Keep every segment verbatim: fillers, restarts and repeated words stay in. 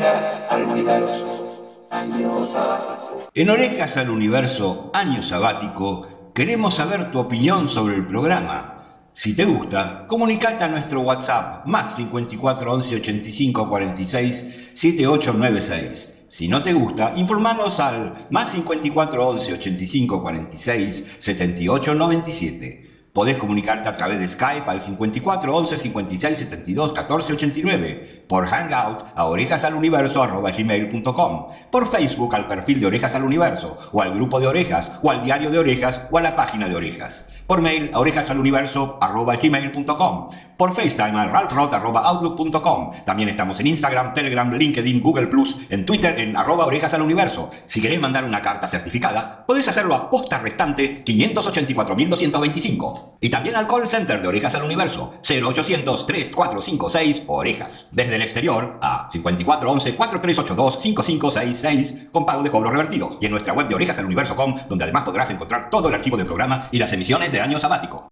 En Orejas al Universo, Año Sabático, queremos saber tu opinión sobre el programa. Si te gusta, comunicate a nuestro WhatsApp, más cincuenta y cuatro once ochenta y cinco cuarenta y seis setenta y ocho noventa y seis. Si no te gusta, informanos al más cincuenta y cuatro once ochenta y cinco cuarenta y seis setenta y ocho noventa y siete. Podés comunicarte a través de Skype al cincuenta y cuatro once cincuenta y seis setenta y dos catorce ochenta y nueve, por Hangout a orejasaluniverso arroba gmail punto com, por Facebook al perfil de Orejas al Universo, o al grupo de Orejas, o al diario de Orejas, o a la página de Orejas. Por mail a orejasaluniverso arroba gmail punto com, por FaceTime a ralphrod arroba outlook punto com. También estamos en Instagram, Telegram, LinkedIn, Google Plus, en Twitter en arroba orejasaluniverso. Si querés mandar una carta certificada, podés hacerlo a posta restante quinientos ochenta y cuatro mil doscientos veinticinco. Y también al call center de Orejas al Universo, cero ochocientos tres cuatro cinco seis Orejas. Desde el exterior a cincuenta y cuatro once cuarenta y tres ochenta y dos cincuenta y cinco sesenta y seis con pago de cobro revertido. Y en nuestra web de orejasaluniverso punto com, donde además podrás encontrar todo el archivo del programa y las emisiones de Año Sabático.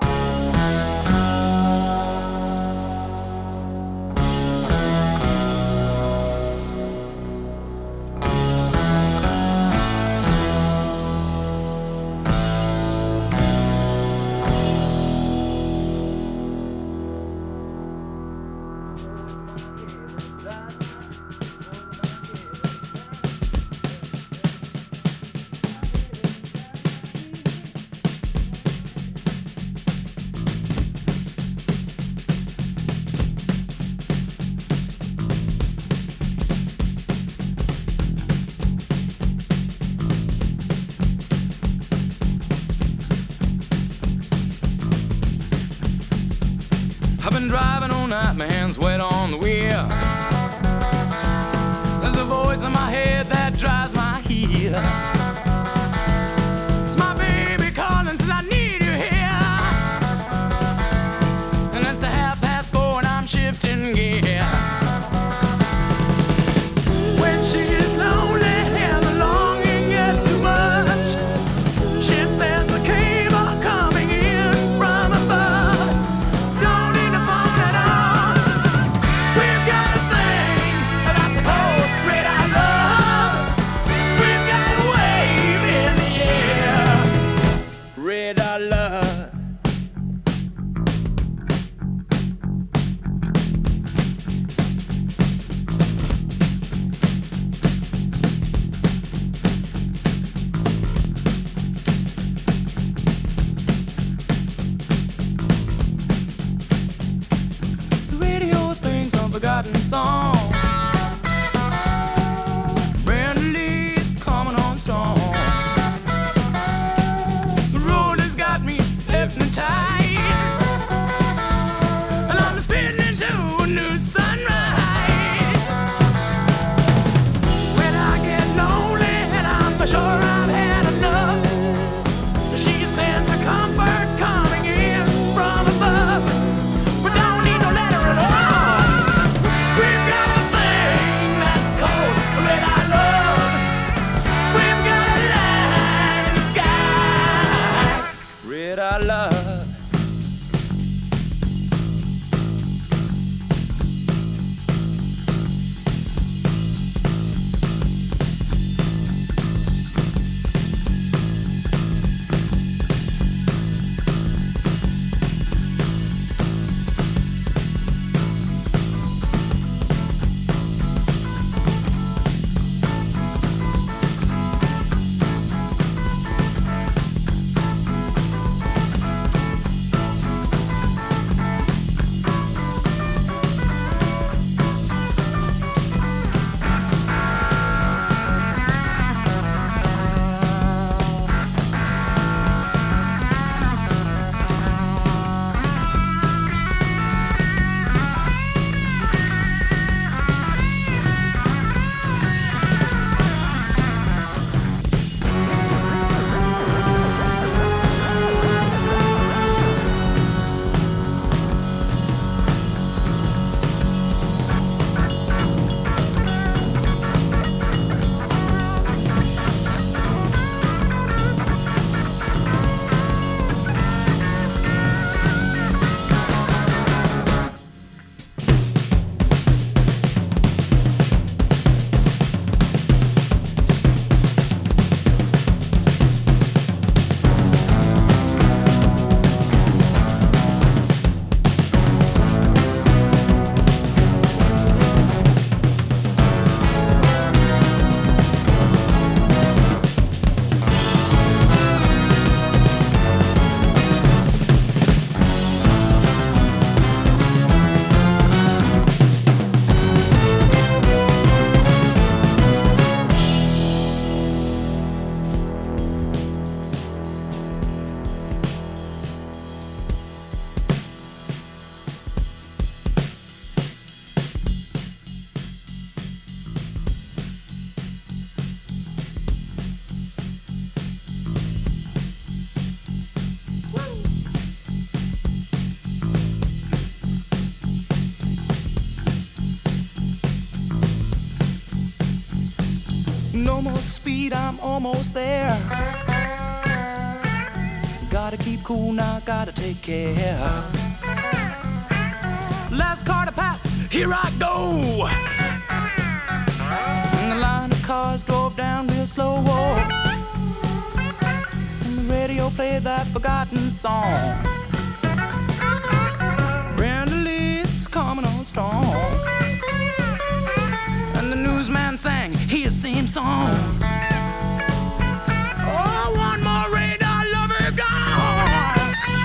My hands wet on the wheel. There's a voice in my head that drives my heel. It's my baby calling, says I need you here. And it's a half past four and I'm shifting gear. When she's lonely and the longing gets too much, she sends a cable coming in from above. Don't need to phone at all. Forgotten song. Brand leaves coming on strong. The road has got me hypnotized, and I'm spinning into a new sunrise. When I get lonely and I'm sure I've had enough, she sends a comfort coming in from above. We don't need no letter at all. We've got No more speed, I'm almost there. Gotta keep cool now, gotta take care. Last car to pass, here I go. And the line of cars drove down real slow. And the radio played that forgotten song. Brenda Lee's coming on strong. And the newsman sang his same song. Oh, one more radar lover gone.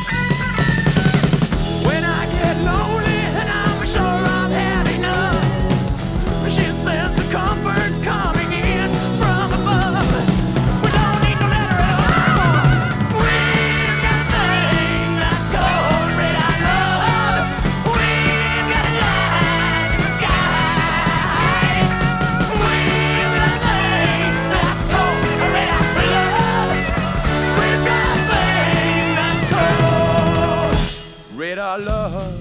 When I get lonely and I'm sure I've had enough, she says the comfort coming in from above. We don't need no letter at all. We've got a thing that's called red eye love. We've got a light in the sky. We've got a thing that's called red eye love. We've got a thing that's called red eye love.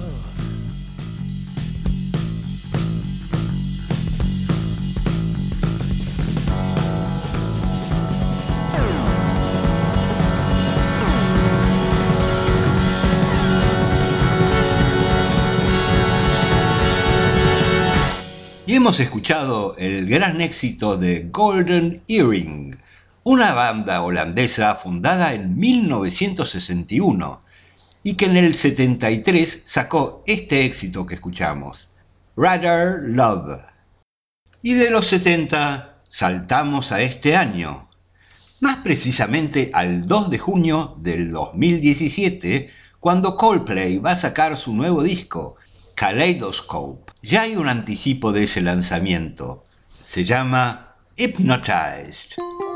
Y hemos escuchado el gran éxito de Golden Earring, una banda holandesa fundada en mil novecientos sesenta y uno y que en el setenta y tres sacó este éxito que escuchamos, Rather Love. Y de los setenta saltamos a este año, más precisamente al dos de junio del dos mil diecisiete, cuando Coldplay va a sacar su nuevo disco, Kaleidoscope. Ya hay un anticipo de ese lanzamiento. Se llama Hypnotized.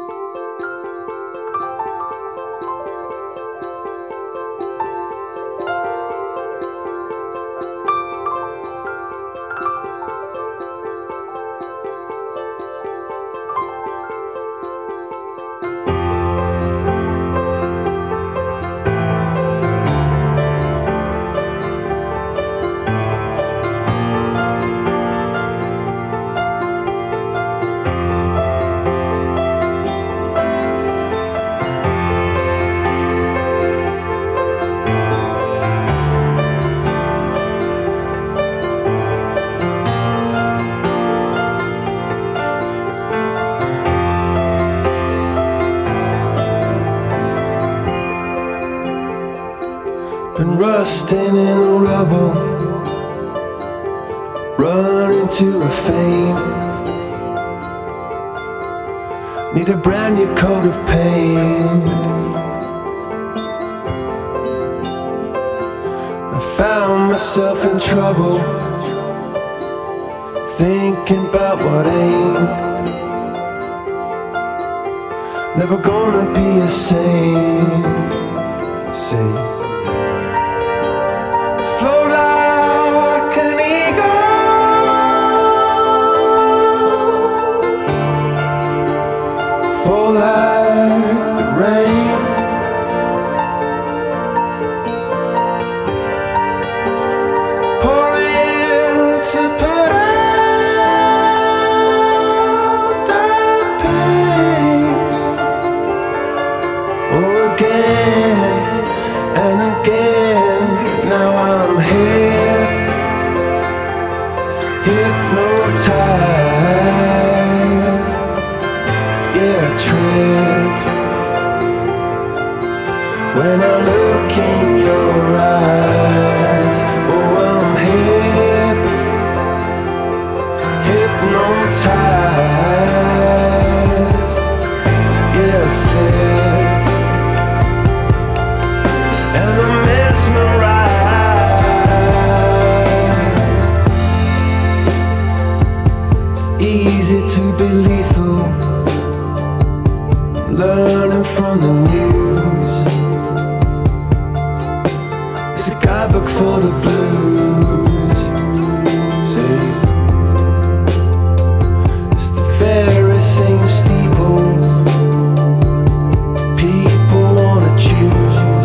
Been rusting in the rubble, running to a fame. Need a brand new coat of paint. I found myself in trouble, thinking about what ain't. Never gonna be a saint. Saint. Flow like an eagle, fall like the rain. Pour in to put out the pain. Oh, again and again. Now I'm hip, hypnotized, yeah, tripped. When I look in your eyes, oh, I'm hip, hypnotized, yeah, slip. And I'm mesmerized. It's easy to be lethal, learning from the news. It's a guidebook for the blues. See, it's the very same steeple people wanna choose.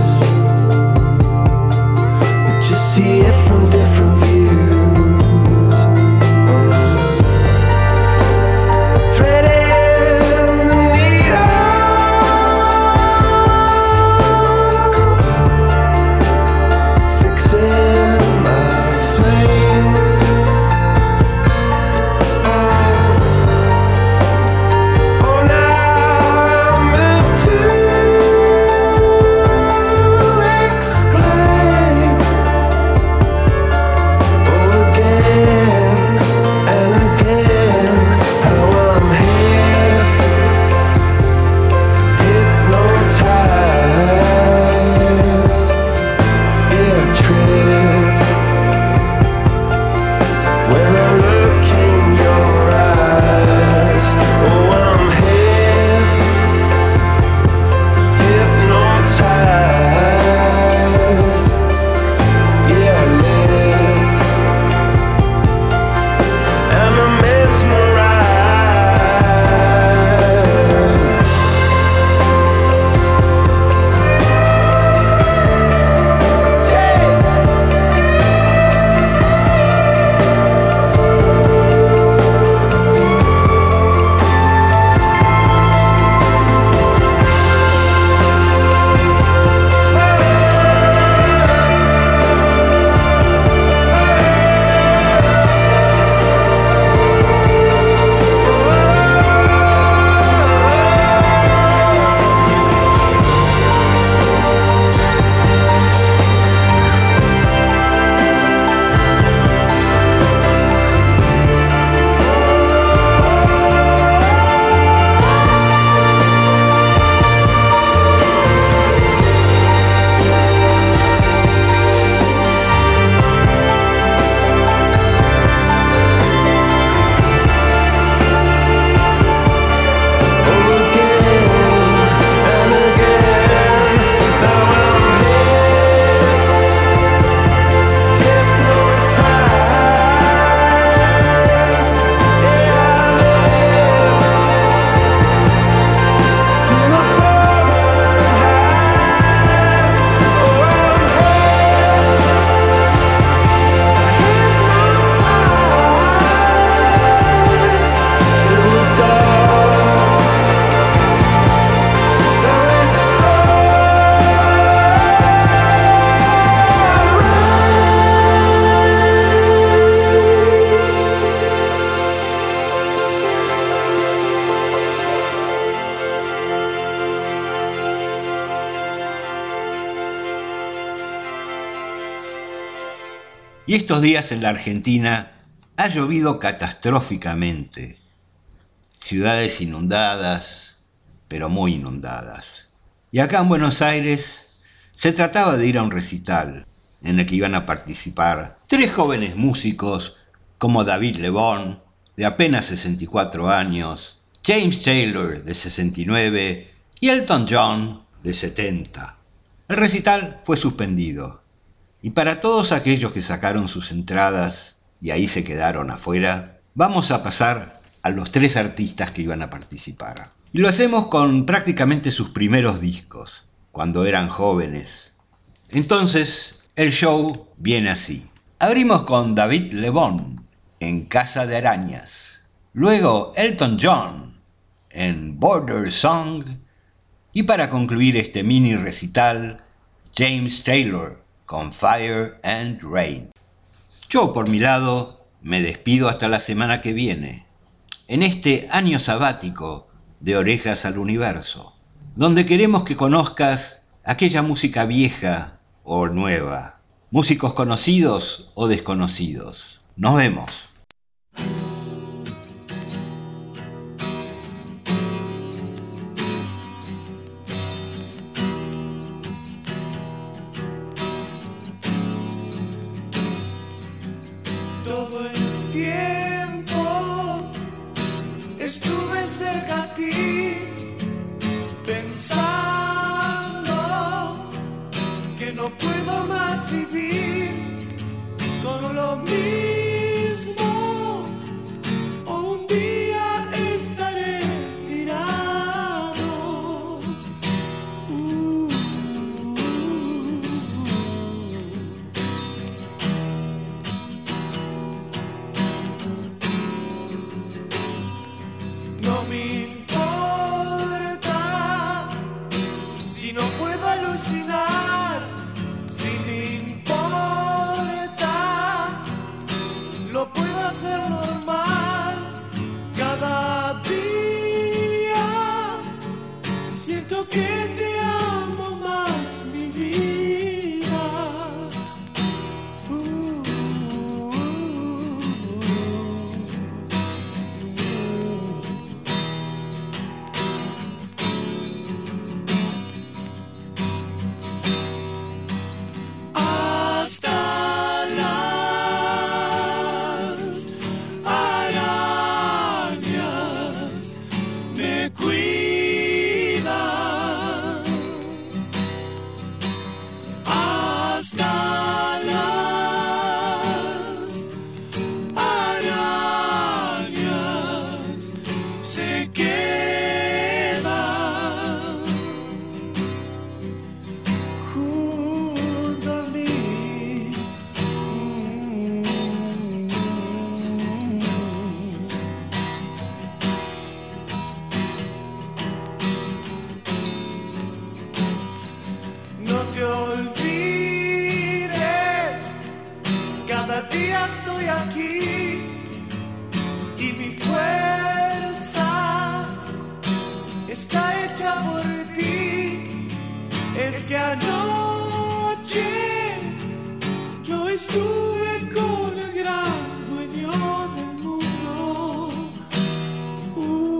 Just see it from different views. Uh, Freddy Y estos días en la Argentina ha llovido catastróficamente. Ciudades inundadas, pero muy inundadas. Y acá en Buenos Aires se trataba de ir a un recital en el que iban a participar tres jóvenes músicos como David Lebón, de apenas sesenta y cuatro años, James Taylor, de sesenta y nueve, y Elton John, de setenta. El recital fue suspendido, y para todos aquellos que sacaron sus entradas y ahí se quedaron afuera, vamos a pasar a los tres artistas que iban a participar. Y lo hacemos con prácticamente sus primeros discos, cuando eran jóvenes. Entonces, el show viene así. Abrimos con David Lebón, en Casa de Arañas. Luego Elton John, en Border Song. Y para concluir este mini recital, James Taylor, con Fire and Rain. Yo, por mi lado, me despido hasta la semana que viene, en este año sabático de Orejas al Universo, donde queremos que conozcas aquella música vieja o nueva, músicos conocidos o desconocidos. Nos vemos. Todo el tiempo estuve cerca a ti, pensando que no puedo más vivir con lo mismo, o un día estaré tirado. Uh, No me importa si no puedo alucinar, si me importa, lo puedo hacer normal. Cada día siento que te amo más, mi vida. Uh, Hasta las arañas me cuidan, hasta las arañas se quedan junto a mí. No te olvides, cada día estoy aquí y mi fuerza está hecha por ti. Es que anoche yo estuve con el gran dueño del mundo. Uh,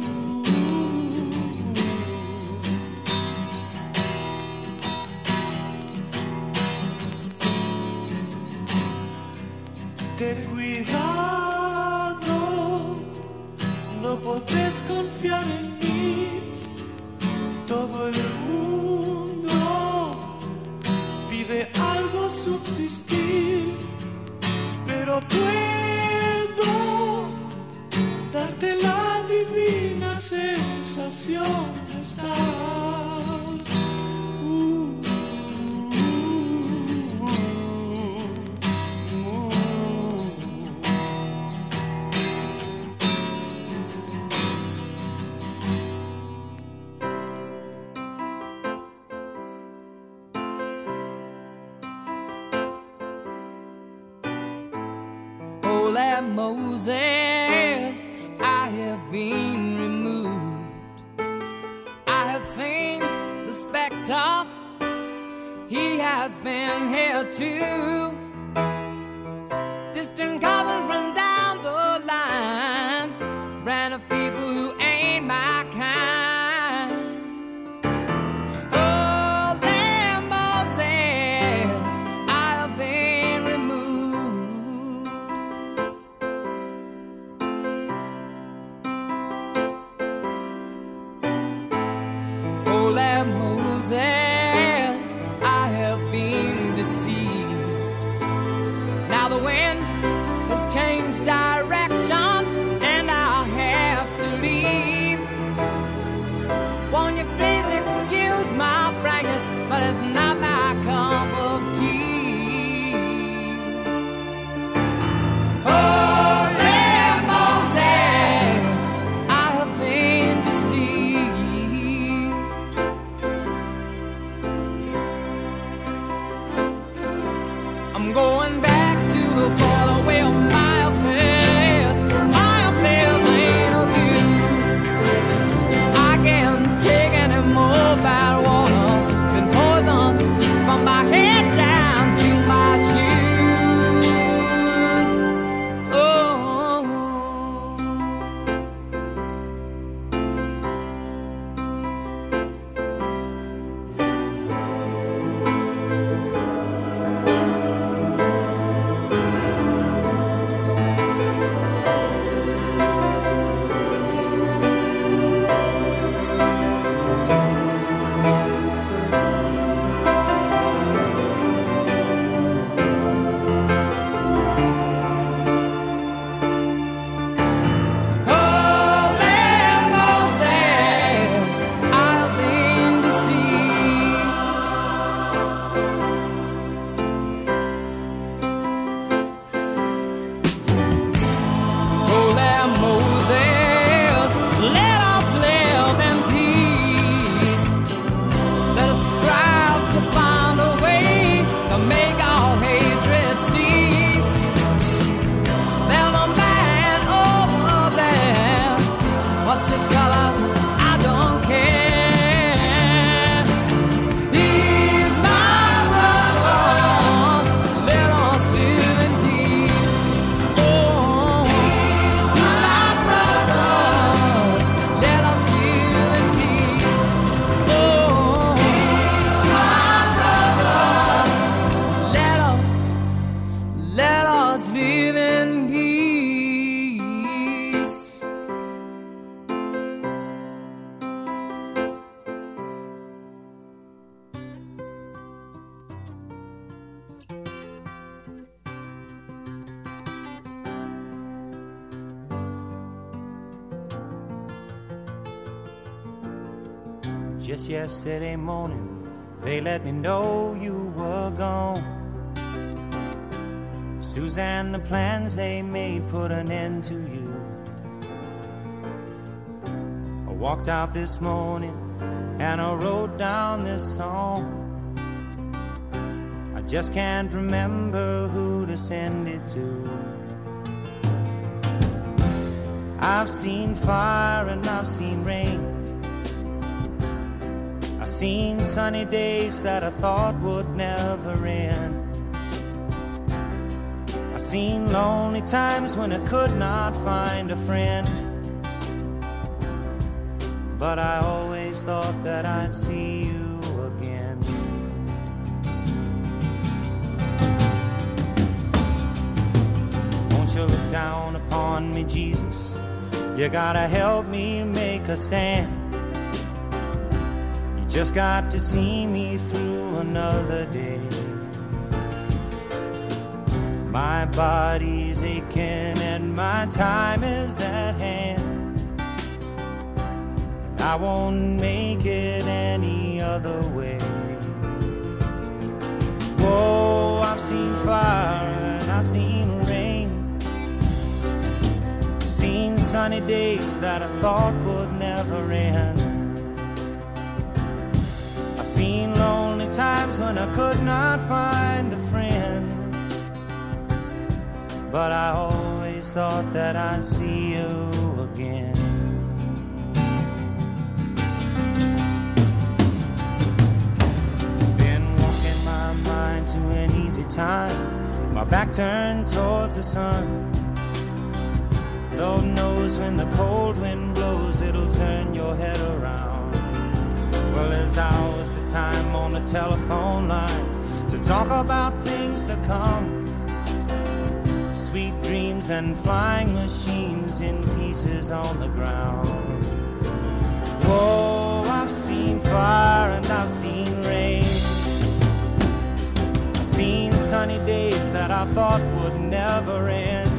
Ten cuidado, no podés confiar en mí. Todo el mundo pide algo subsistir, pero puedo darte la divina sensación de estar. Uh, uh, uh, uh. Holy Moses, I have been removed. I have seen the spectre, he has been here too. distant cousin from down the line, brand of people who ain't my kind. Oh, Lamb Moses, I have been removed. Oh, Lamb Moses, I have been deceived. Now the wind has changed direction and I'll have to leave. Won't you please excuse my frankness, but it's not my cup of tea. Oh, Lamb Moses, I have been deceived. I'm going back to the border where my affairs, my affairs ain't abused. I can't take any more bad water than poison from my head down to my shoes. Oh. Oh, Lamb Moses, I've been deceived. Oh, Lamb Moses, let us live in peace. Let us strive to find a way to make our hatred cease. There's a man over there. What's his color? I don't care. He's my brother. Let us live in peace. Oh, he's my brother. Let us live in peace. Oh, he's my brother. Let us, let us live in peace. Just yesterday morning, they let me know you were gone. Suzanne, the plans they made put an end to you. I walked out this morning and I wrote down this song. I just can't remember who to send it to. I've seen fire and I've seen rain. I've seen sunny days that I thought would never end. I've seen lonely times when I could not find a friend. But I always thought that I'd see you again. Won't you look down upon me, Jesus? You gotta help me make a stand. You just got to see me through another day. My body's aching and my time is at hand. I won't make it any other way. Whoa, I've seen fire and I've seen rain. I've seen sunny days that I thought would never end. I've seen lonely times when I could not find a friend. But I always thought that I'd see you again. Been walking my mind to an easy time my back turned towards the sun. Lord knows when the cold wind blows, it'll turn your head around. Well, there's hours of time on the telephone line to talk about things to come. Sweet dreams and flying machines in pieces on the ground. Whoa, I've seen fire and I've seen rain. I've seen sunny days that I thought would never end.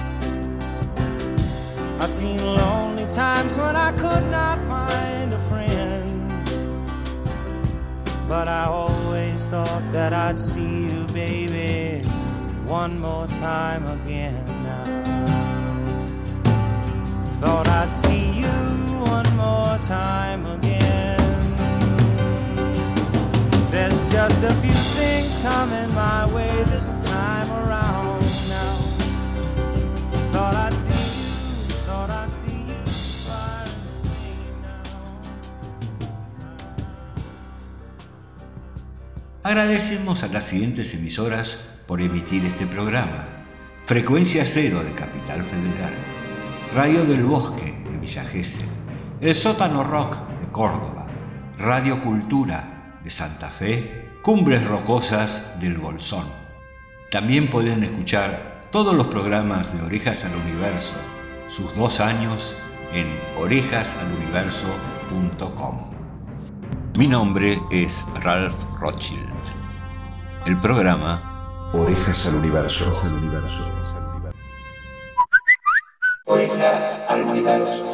I've seen lonely times when I could not find a friend. But I always thought that I'd see you, baby, one more time again now. Thought I'd see you one more time again. There's just a few things coming my way this time around now. Thought I'd see you, thought I'd see you far away now. Agradecemos a las siguientes emisoras por emitir este programa: Frecuencia Cero de Capital Federal, Radio del Bosque de Villa Gesell, El Sótano Rock de Córdoba, Radio Cultura de Santa Fe, Cumbres Rocosas del Bolsón. También pueden escuchar todos los programas de Orejas al Universo, sus dos años, en orejas al universo punto com. Mi nombre es Ralph Rothschild. El programa Orejas al Universo. Orejas al Universo.